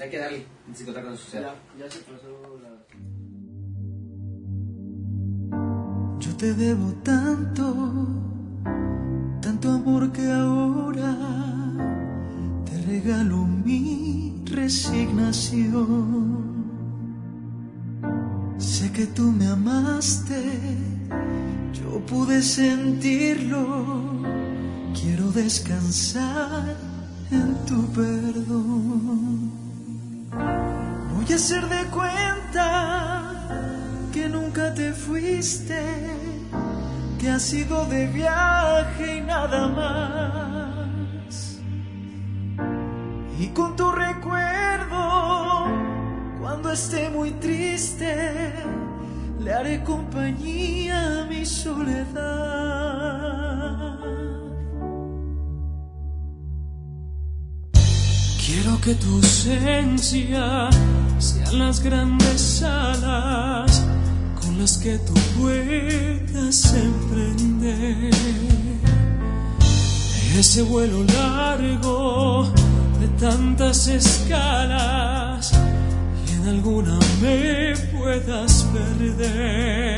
hay que darle en psicoterapia social. Ya se pasó la... Yo te debo tanto, tanto amor que ahora te regalo mi resignación. Sé que tú me amaste, yo pude sentirlo. Quiero descansar en tu perdón. Voy a hacer de cuenta que nunca te fuiste, que has ido de viaje y nada más. Y con tu recuerdo, cuando esté muy triste, le haré compañía a mi soledad. Quiero que tu ausencia sean las grandes alas con las que tú puedas emprender ese vuelo largo de tantas escalas y en alguna me puedas perder.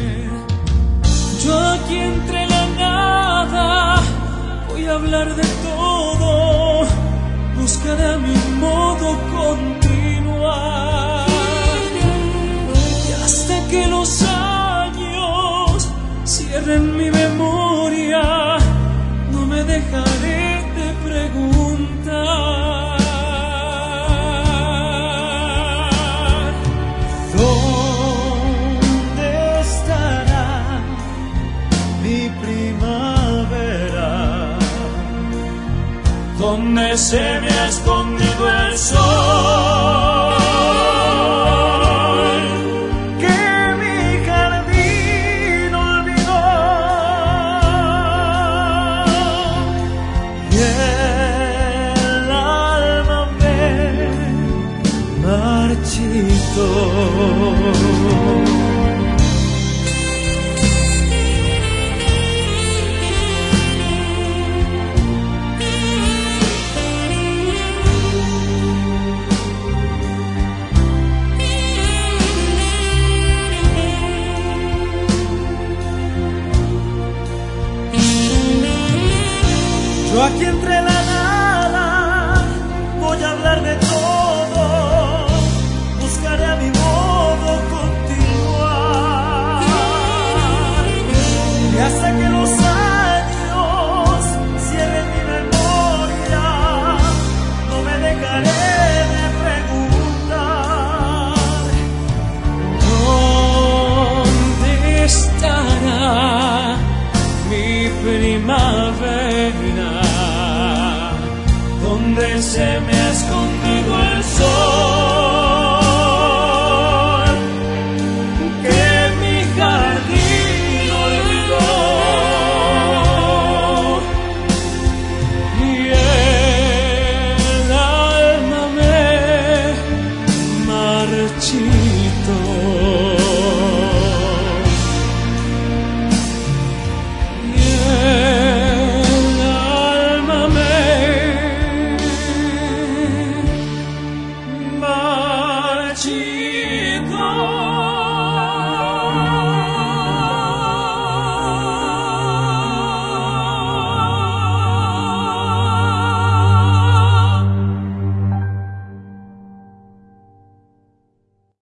Yo aquí entre la nada voy a hablar de todo, buscaré mi modo continuar y hasta que los años cierren mi memoria no me dejaré de preguntar ¿dónde estará mi primavera? ¿Dónde se me ha escondido el sol? Que mi jardín olvidó y el alma me marchitó. Yo aquí entre la nada voy a hablar de todo, buscaré a mi modo continuar y hasta que los años cierren mi memoria no me dejaré de preguntar ¿dónde estará mi primavera? ¿Dónde se me